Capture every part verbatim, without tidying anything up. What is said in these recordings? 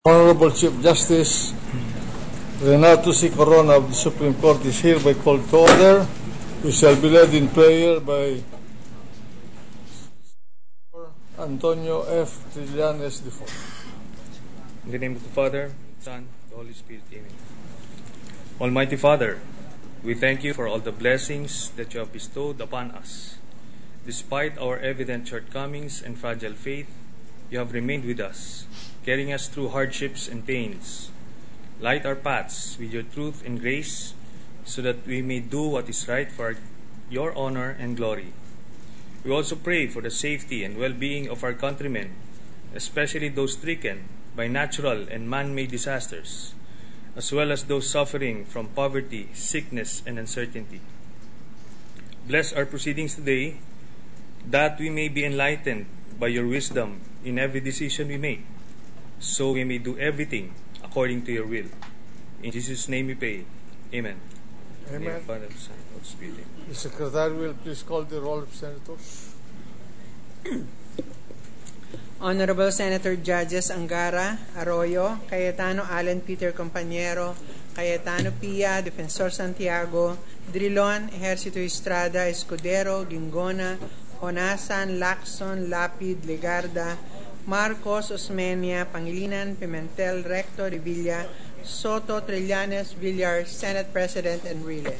Honorable Chief Justice Renato C. Corona of the Supreme Court is hereby called to order. We shall be led in prayer by Antonio F. Trillanes the fourth. In the name of the Father, Son, the Holy Spirit, Amen. Almighty Father, we thank you for all the blessings that you have bestowed upon us. Despite our evident shortcomings and fragile faith, you have remained with us, carrying us through hardships and pains. Light our paths with your truth and grace, so that we may do what is right for your honor and glory. We also pray for the safety and well-being of our countrymen, especially those stricken by natural and man-made disasters, as well as those suffering from poverty, sickness, and uncertainty. Bless our proceedings today, that we may be enlightened by your wisdom in every decision we make, so we may do everything according to your will. In Jesus' name we pray. Amen. Amen. In the name of the Father, Son, and Holy Spirit. The Secretary will please call the roll of senators. Honorable Senator Judges Angara, Arroyo, Cayetano Allen Peter Compañero, Cayetano Pia, Defensor Santiago, Drilon, Ejercito Estrada, Escudero, Gingona, Honasan, Lacson, Lapid, Legarda, Marcos, Osmeña, Pangilinan, Pimentel, Recto, Revilla, Soto, Trillanes, Villar, Senate President, Enrile.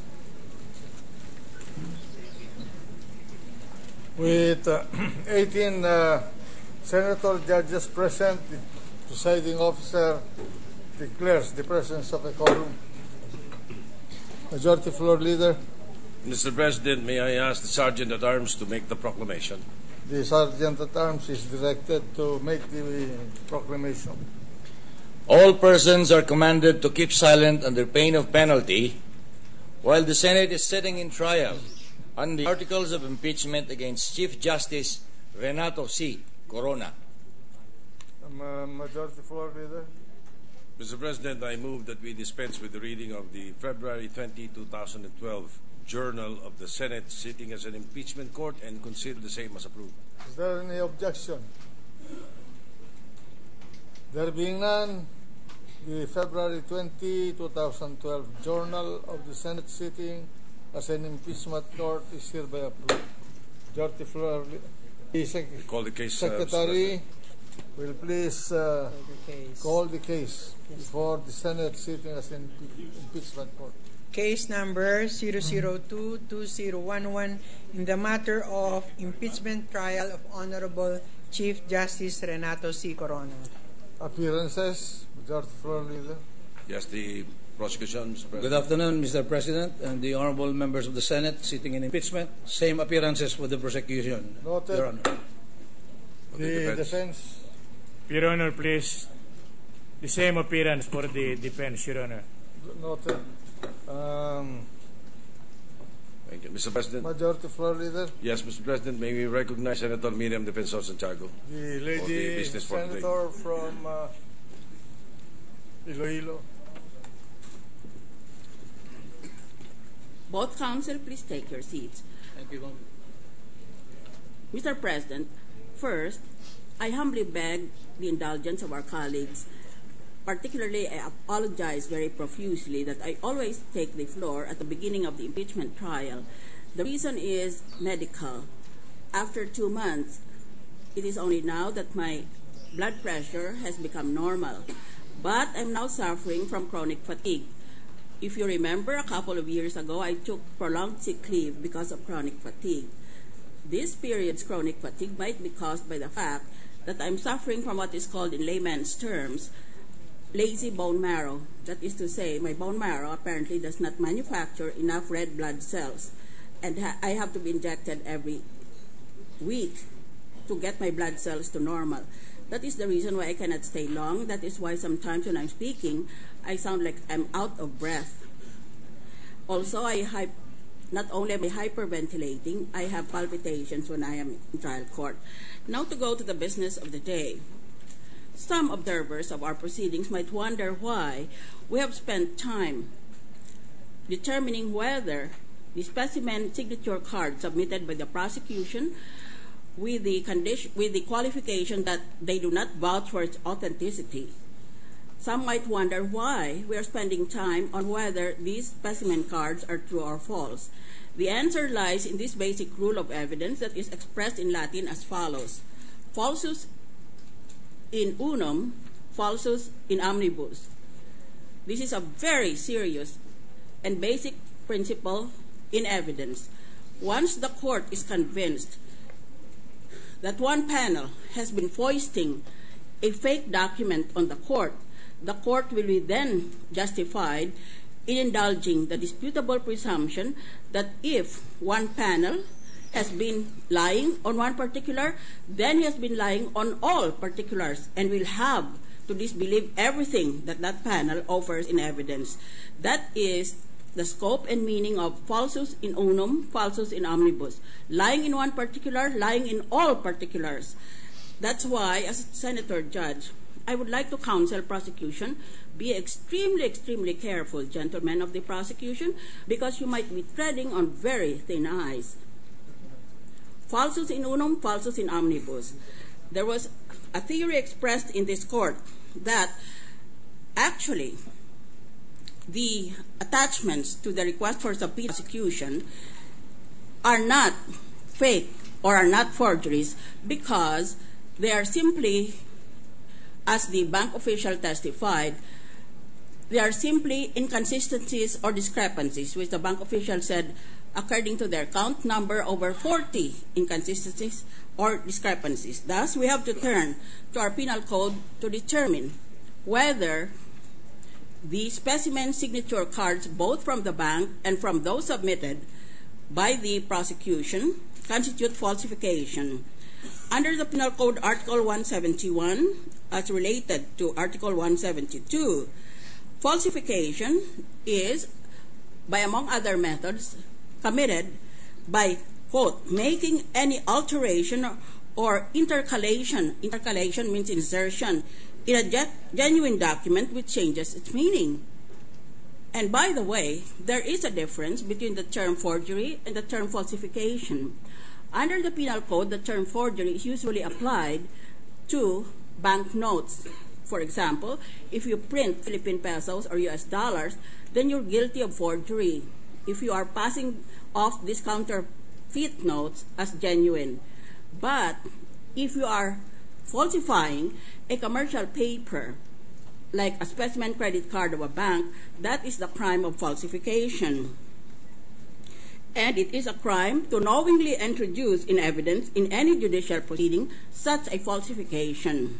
With uh, eighteen uh, senator judges present, the presiding officer declares the presence of a quorum. Majority Floor Leader. Mister President, may I ask the Sergeant at Arms to make the proclamation? The Sergeant at Arms is directed to make the proclamation. All persons are commanded to keep silent under pain of penalty while the Senate is sitting in trial on the articles of impeachment against Chief Justice Renato C. Corona. Um, uh, Majority Floor Leader. Mister President, I move that we dispense with the reading of the February twentieth, twenty twelve Journal of the Senate sitting as an impeachment court and consider the same as approved. Is there any objection? There being none, the February twentieth, twenty twelve Journal of the Senate sitting as an impeachment court is hereby approved. Majority Floor, the sec- Call the case, Secretary uh, will please uh, Call the case. call the case before the Senate sitting as an impeachment court. Case number zero zero two two zero one one in the matter of impeachment trial of Honorable Chief Justice Renato C. Corona. Appearances, Majority Floor Leader. Yes, the prosecution, Mister President. Good afternoon, Mister President, and the honorable members of the Senate sitting in impeachment. Same appearances for the prosecution, Noted. Your Honor. The The defense. defense. Your Honor, please. The same appearance for the defense, Your Honor. Noted. Um, Thank you. Mister President. Majority Floor Leader. Yes, Mister President, may we recognize Senator Miriam Defensor Santiago? The For lady the business for today. senator from uh, Iloilo. Both counsel, please take your seats. Thank you, Ma'am. Mister President, first, I humbly beg the indulgence of our colleagues. Particularly, I apologize very profusely that I always take the floor at the beginning of the impeachment trial. The reason is medical. After two months, it is only now that my blood pressure has become normal. But I'm now suffering from chronic fatigue. If you remember, a couple of years ago, I took prolonged sick leave because of chronic fatigue. This period's chronic fatigue might be caused by the fact that I'm suffering from what is called in layman's terms, lazy bone marrow. That is to say, my bone marrow apparently does not manufacture enough red blood cells, and ha- I have to be injected every week to get my blood cells to normal. That is the reason why I cannot stay long. That is why sometimes when I'm speaking, I sound like I'm out of breath. Also, I hy- not only am I hyperventilating, I have palpitations when I am in trial court. Now to go to the business of the day. Some observers of our proceedings might wonder why we have spent time determining whether the specimen signature card submitted by the prosecution with the condition, with the qualification that they do not vouch for its authenticity some might wonder why we are spending time on whether these specimen cards are true or false. The answer lies in this basic rule of evidence that is expressed in Latin as follows: falsus in unum, falsus in omnibus. This is a very serious and basic principle in evidence. Once the court is convinced that one panel has been foisting a fake document on the court, the court will be then justified in indulging the disputable presumption that if one panel has been lying on one particular, then he has been lying on all particulars and will have to disbelieve everything that that panel offers in evidence. That is the scope and meaning of falsus in unum, falsus in omnibus. Lying in one particular, lying in all particulars. That's why, as a senator judge, I would like to counsel prosecution, be extremely, extremely careful, gentlemen of the prosecution, because you might be treading on very thin ice. Falsus in unum, falsus in omnibus. There was a theory expressed in this court that actually the attachments to the request for subpoena prosecution are not fake or are not forgeries because they are simply, as the bank official testified, they are simply inconsistencies or discrepancies, which the bank official said, according to their count number, over forty inconsistencies or discrepancies. Thus, we have to turn to our penal code to determine whether the specimen signature cards, both from the bank and from those submitted by the prosecution, constitute falsification. Under the Penal Code Article one seventy-one, as related to Article one seventy-two, falsification is, by among other methods, committed by, quote, making any alteration or intercalation. Intercalation means insertion in a genuine document which changes its meaning. And by the way, there is a difference between the term forgery and the term falsification. Under the Penal Code, the term forgery is usually applied to banknotes. For example, if you print Philippine pesos or U S dollars, then you're guilty of forgery if you are passing off these counterfeit notes as genuine. But if you are falsifying a commercial paper, like a specimen credit card of a bank, that is the crime of falsification. And it is a crime to knowingly introduce in evidence in any judicial proceeding such a falsification.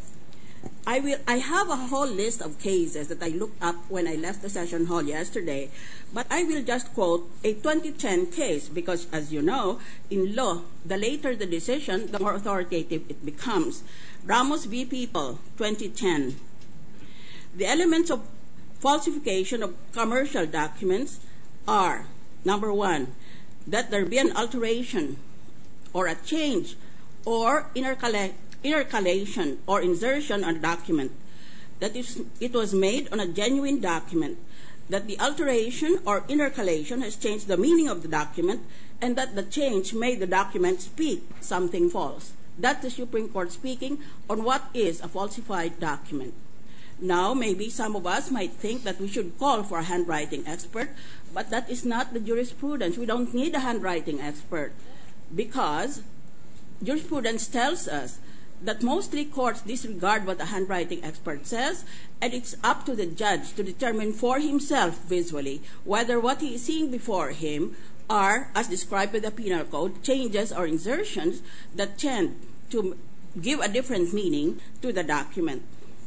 I will. I have a whole list of cases that I looked up when I left the session hall yesterday, but I will just quote a twenty ten case because, as you know, in law, the later the decision, the more authoritative it becomes. Ramos v. People, twenty ten. The elements of falsification of commercial documents are, number one, that there be an alteration or a change or intercala- intercalation or insertion on a document, that is, it was made on a genuine document, that the alteration or intercalation has changed the meaning of the document, and that the change made the document speak something false. That's the Supreme Court speaking on what is a falsified document. Now, maybe some of us might think that we should call for a handwriting expert, but that is not the jurisprudence. We don't need a handwriting expert because jurisprudence tells us that mostly courts disregard what a handwriting expert says, and it's up to the judge to determine for himself visually whether what he is seeing before him are, as described by the Penal Code, changes or insertions that tend to give a different meaning to the document.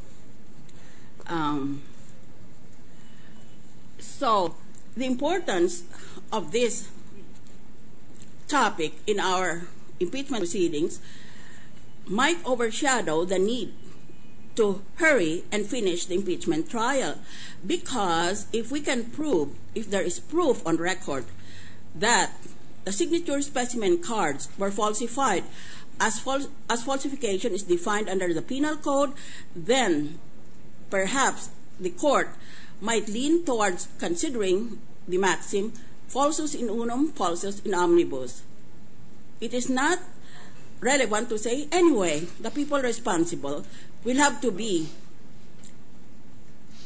Um, so the importance of this topic in our impeachment proceedings might overshadow the need to hurry and finish the impeachment trial, because if we can prove, if there is proof on record that the signature specimen cards were falsified as, fal- as falsification is defined under the Penal Code, then perhaps the court might lean towards considering the maxim falsus in unum, falsus in omnibus. It is not relevant to say, anyway, the people responsible will have to be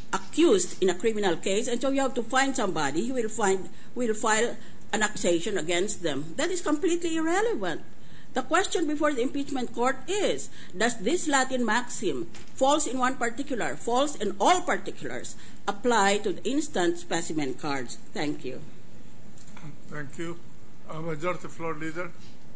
accused in a criminal case, and so you have to find somebody who will find will file an accusation against them. That is completely irrelevant. The question before the impeachment court is, does this Latin maxim, false in one particular, false in all particulars, apply to the instant specimen cards? Thank you. Thank you. Uh, Majority Floor Leader,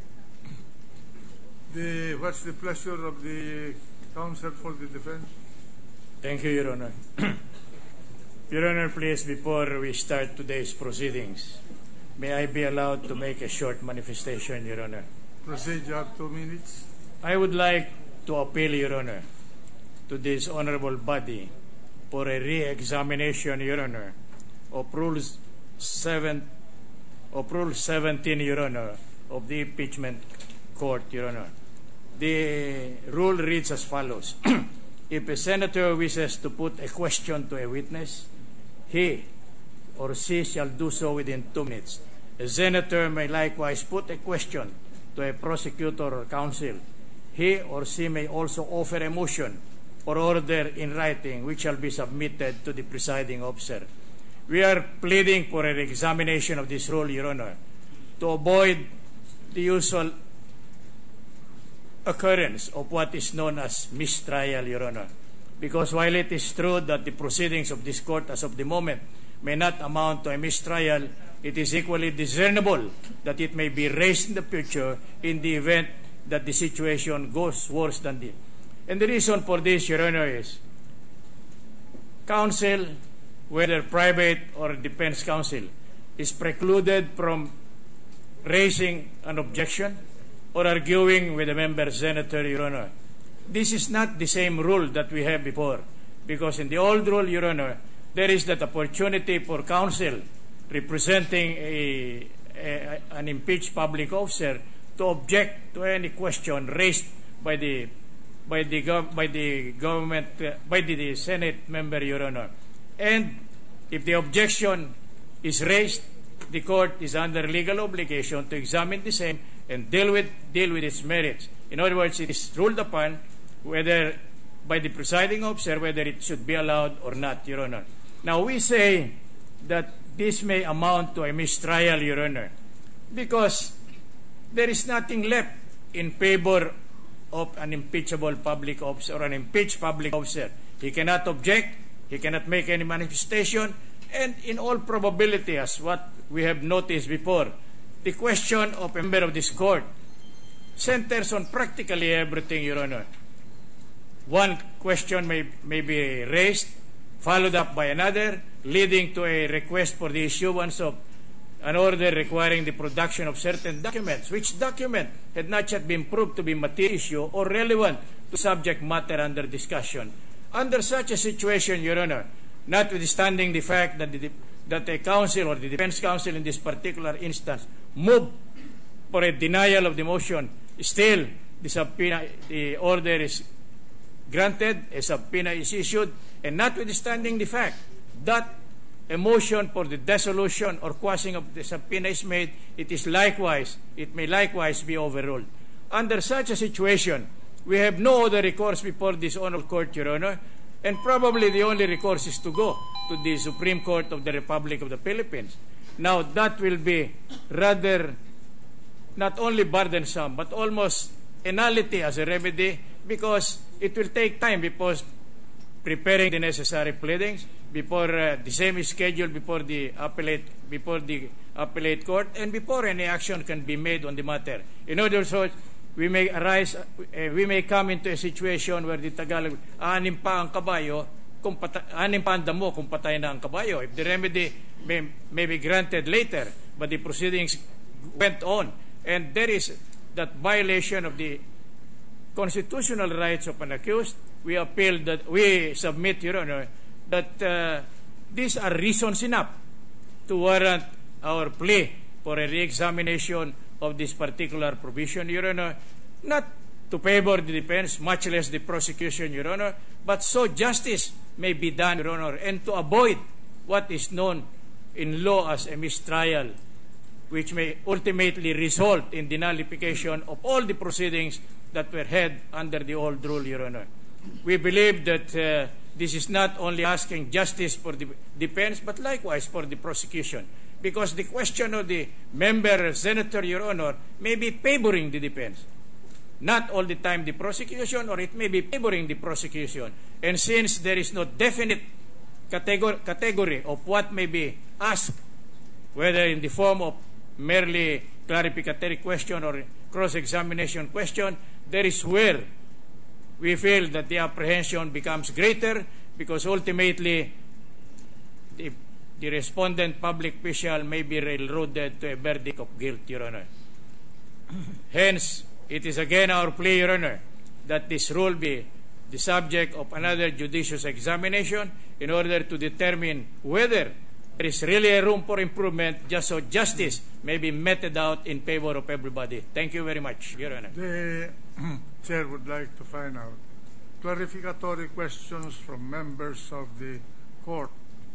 the, what's the pleasure of the counsel for the defense? Thank you, Your Honor. Your Honor, please, before we start today's proceedings, may I be allowed to make a short manifestation, Your Honor? Proceed, you have two minutes. I would like to appeal, Your Honor, to this honorable body for a re-examination, Your Honor, of Rules seven, of Rule seventeen, Your Honor, of the impeachment court, Your Honor. The rule reads as follows. If a senator wishes to put a question to a witness, he or she shall do so within two minutes. A senator may likewise put a question to a prosecutor or counsel. He or she may also offer a motion or order in writing which shall be submitted to the presiding officer. We are pleading for an examination of this rule, Your Honor, to avoid the usual occurrence of what is known as mistrial, Your Honor. Because while it is true that the proceedings of this court as of the moment may not amount to a mistrial, it is equally discernible that it may be raised in the future in the event that the situation goes worse than this. And the reason for this, Your Honor, is counsel, whether private or defense counsel, is precluded from raising an objection or arguing with a member senator, Your Honor. This is not the same rule that we have before, because in the old rule, Your Honor, there is that opportunity for counsel representing a, a, an impeached public officer to object to any question raised by the by the gov- by the government uh, by the, the Senate member, Your Honor. And if the objection is raised, the court is under legal obligation to examine the same and deal with deal with its merits. In other words, it is ruled upon whether by the presiding officer whether it should be allowed or not, Your Honor. Now we say that this may amount to a mistrial, Your Honor, because there is nothing left in favor of an impeachable public officer or an impeached public officer. He cannot object, he cannot make any manifestation, and in all probability, as what we have noticed before, the question of a member of this court centers on practically everything, Your Honor. One question may, may be raised, followed up by another, leading to a request for the issuance of an order requiring the production of certain documents, which document had not yet been proved to be material issue or relevant to subject matter under discussion. Under such a situation, Your Honor, notwithstanding the fact that the, that the counsel or the defense counsel in this particular instance moved for a denial of the motion, still the subpoena, the order is granted, a subpoena is issued, and notwithstanding the fact that a motion for the dissolution or quashing of the subpoena is made, it is likewise, it may likewise be overruled. Under such a situation, we have no other recourse before this honorable court, Your Honor, and probably the only recourse is to go to the Supreme Court of the Republic of the Philippines. Now, that will be rather not only burdensome, but almost a nullity as a remedy, because it will take time because preparing the necessary pleadings before uh, the same is scheduled before the appellate before the appellate court, and before any action can be made on the matter. In other words, we may arise, uh, we may come into a situation where the Tagalog, anim pa ang kabayo, kung pata, anim pa ang damo kung patay na ang kabayo. If the remedy may, may be granted later, but the proceedings went on, and there is that violation of the constitutional rights of an accused, we appeal that, we submit, Your Honor, that uh, these are reasons enough to warrant our plea for a re-examination of this particular provision, Your Honor, not to favor the defense, much less the prosecution, Your Honor, but so justice may be done, Your Honor, and to avoid what is known in law as a mistrial, which may ultimately result in the nullification of all the proceedings that were held under the old rule, Your Honor. We believe that uh, this is not only asking justice for the defense, but likewise for the prosecution. Because the question of the member, Senator, Your Honor, may be favoring the defense. Not all the time the prosecution, or it may be favoring the prosecution. And since there is no definite category, category of what may be asked, whether in the form of merely clarificatory question or cross-examination question, there is where we feel that the apprehension becomes greater, because ultimately the, the respondent public official may be railroaded to a verdict of guilt, Your Honor. Hence, it is again our plea, Your Honor, that this rule be the subject of another judicious examination in order to determine whether there is really a room for improvement, just so justice may be meted out in favor of everybody. Thank you very much, Your Honor. The Chair would like to find out clarificatory questions from members of the court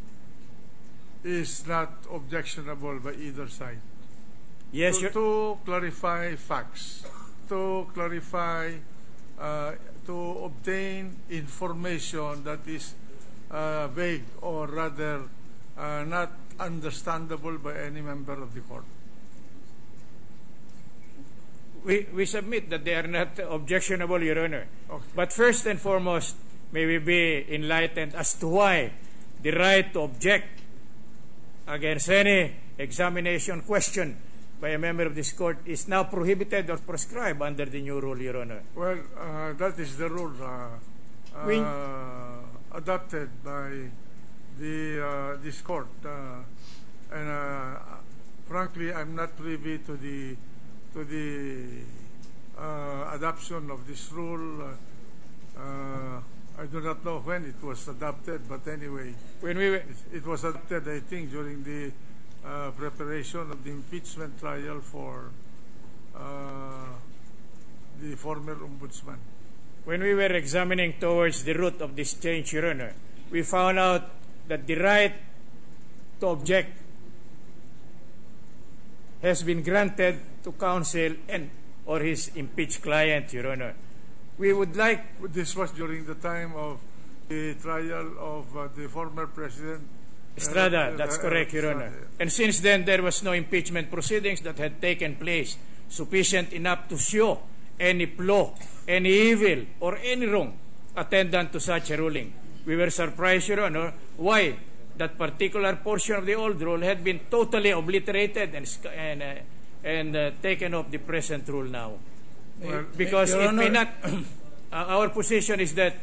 is not objectionable by either side. Yes, to, Your to clarify facts, to clarify, uh, to obtain information that is uh, vague or rather uh, not understandable by any member of the court. We, we submit that they are not objectionable, Your Honor. Okay. But first and foremost, may we be enlightened as to why the right to object against any examination question by a member of this court is now prohibited or prescribed under the new rule, Your Honor. Well, uh, that is the rule uh, uh, We- adopted by the uh, this court, uh, and uh, frankly, I'm not privy to the to the uh, adoption of this rule. Uh, uh, I do not know when it was adopted, but anyway, When we were, it, it was adopted, I think, during the uh, preparation of the impeachment trial for uh, the former ombudsman. when we were examining towards the root of this change, Your Honor, we found out that the right to object has been granted to counsel and or his impeached client, Your Honor. We would like, This was during the time of the trial of uh, the former president Estrada, uh, that's uh, correct, Your Estrada. Honor. And since then, there was no impeachment proceedings that had taken place sufficient enough to show any flaw, any evil, or any wrong attendant to such a ruling. We were surprised, Your Honor, why that particular portion of the old rule had been totally obliterated and, sc- and, uh, and uh, taken off the present rule now. Well, Because Your it may Honor- not, uh, our position is that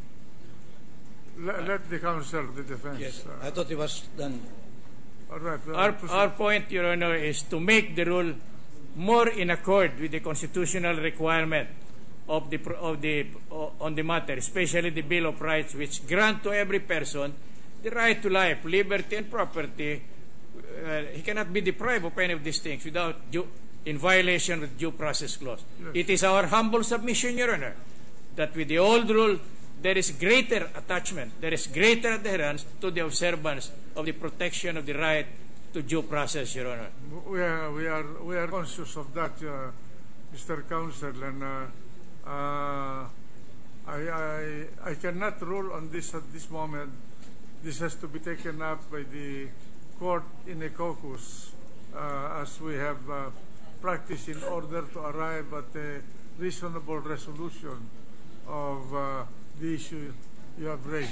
Let, let the counsel, the defense. Yes, uh, I thought it was done. all right. well, Our, proceed. our point, Your Honor, is to make the rule more in accord with the constitutional requirement of the pro- of the o- on the matter, especially the Bill of Rights, which grant to every person the right to life, liberty, and property. Uh, he cannot be deprived of any of these things without due, in violation of due process clause. Yes. It is our humble submission, Your Honor, that with the old rule there is greater attachment, there is greater adherence to the observance of the protection of the right to due process, Your Honor. We are, we are, we are conscious of that, uh, Mister Counsel, and uh, uh, I, I, I cannot rule on this at this moment. This has to be taken up by the court in a caucus, uh, as we have uh, practiced in order to arrive at a reasonable resolution of uh, the issue you have raised.